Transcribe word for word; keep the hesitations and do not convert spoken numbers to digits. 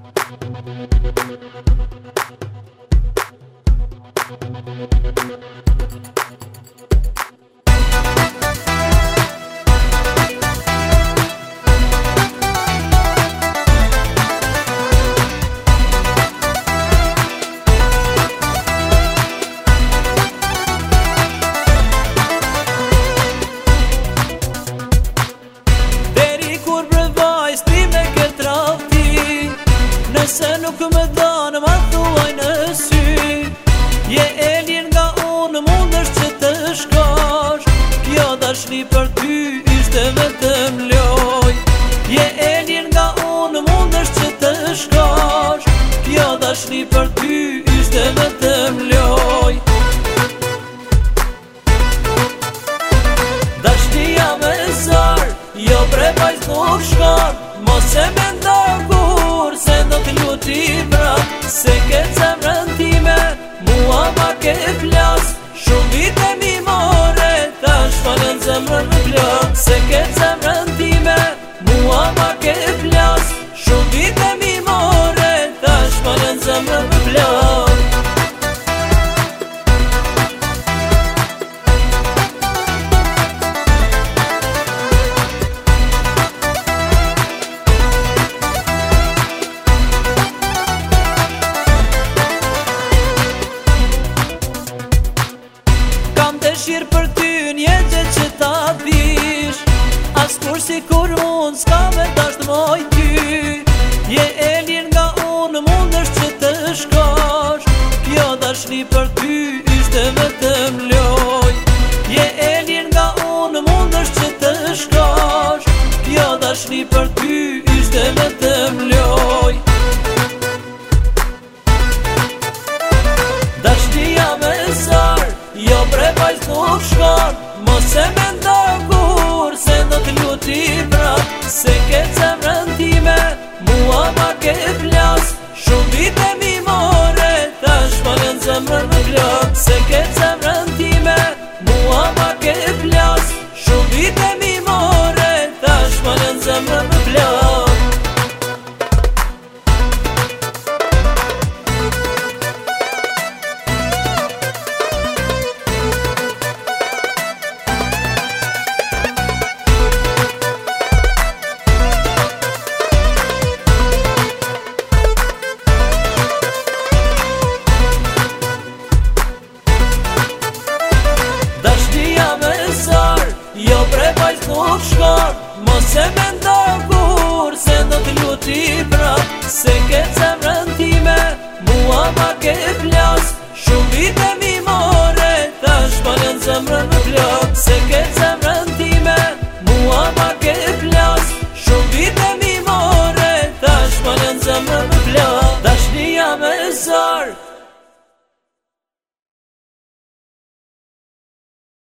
Se nuk me danë ma thuaj në sy, je e lirë nga unë, mund është që të shkosh. Kjo dashni për ty ishte vetëm loj. Je e lirë nga unë, mund është që të shkosh. Kjo dashni për ty ishte vetëm loj. Dashnia me zar, jo bre vajz nuk shkon. Mos e me ndogur se do të luti prap, se ke zemrën time, mua ma ke plas. Shumë vite mi more, tash falen zemrën në plak. Se ke zemrën time, mua ma ke plas. Shumë vite mi more, tash falen zemrën në plak. Shirë për ty njëtë që ta pish, as kur si kur unë s'ka me dasht moj ty. Je e lirë nga unë, mund është që të shkosh. Kjo dashni për ty ishte vetëm loj. Je e lirë nga unë, mund është që të shkosh. Kjo dashni për ty ishte vetëm loj. Dashnia me zar, jo bre vajz nuk shkon. Mos e me ndogur se do të luti prap, se ke zemrën time, mua ma ke plas. Shumë vite mi more, tash falen zemrën në plak. Se ke zemrën time, mua ma ke plas. Shumë vite mi more, tash falen zemrën në plak. Jo bre vajz nuk shkon. Mos e me ndogur se do të luti prap, se ke zemrën time, mua ma ke plas. Shumë vite mi more, tash falen zemrën në plak.